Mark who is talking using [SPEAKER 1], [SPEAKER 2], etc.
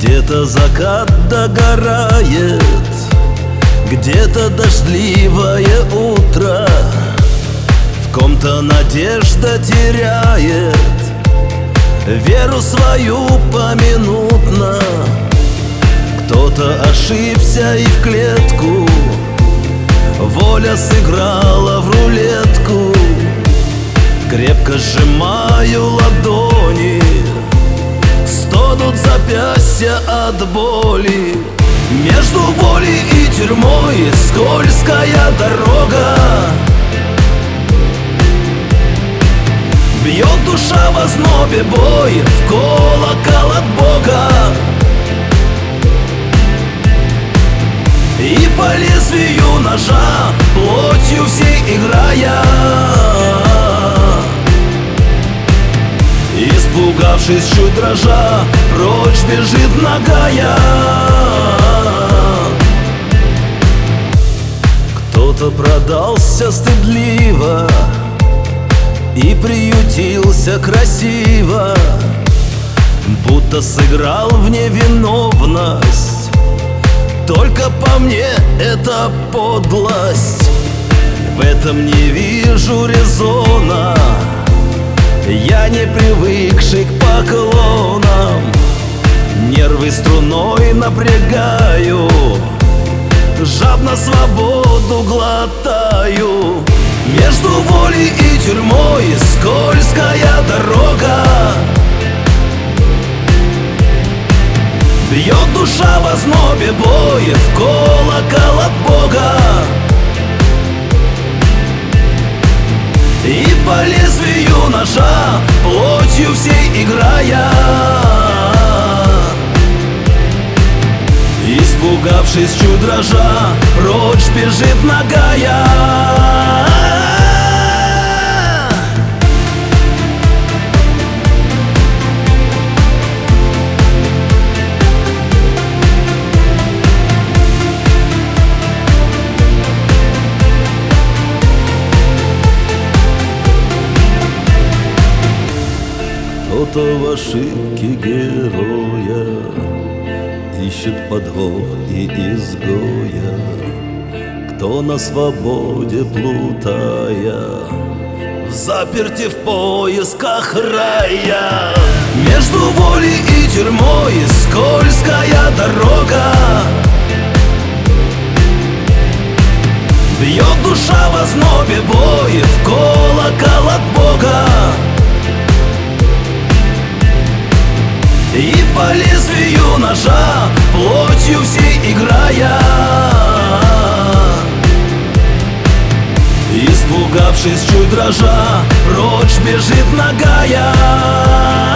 [SPEAKER 1] Где-то закат догорает, где-то дождливое утро, в ком-то надежда теряет веру свою поминутно. Кто-то ошибся и в клетку воля сыграла в рулетку. Крепко сжимаю ладони, стонут запястья от боли. Между волей и тюрьмой скользкая дорога. Бьет душа в ознобе бой, в колокол от Бога. И по лезвию ножа, плотью всей играя, испугавшись, чуть дрожа, прочь бежит нагая. Кто-то продался стыдливо и приютился красиво, будто сыграл в невиновность. Только по мне это подлость, в этом не вижу резона. Я не привыкший к поклонам, нервы струной напрягаю, жадно свободу глотаю. Между волей и тюрьмой скользкая дорога. Бьет душа в ознобе бой, в колокол от Бога. И по лезвию ножа, плотью всей играя, испугавшись, чуть дрожа, прочь бежит нагая. Кто-то в ошибке героя ищет подвох и изгоя, кто на свободе плутая, в заперти в поисках рая. Между волей и тюрьмой скользкая дорога. Бьет душа в ознобе бой, в колокол от Бога. И по лезвию ножа, плотью всей играя, испугавшись, чуть дрожа, прочь бежит нагая.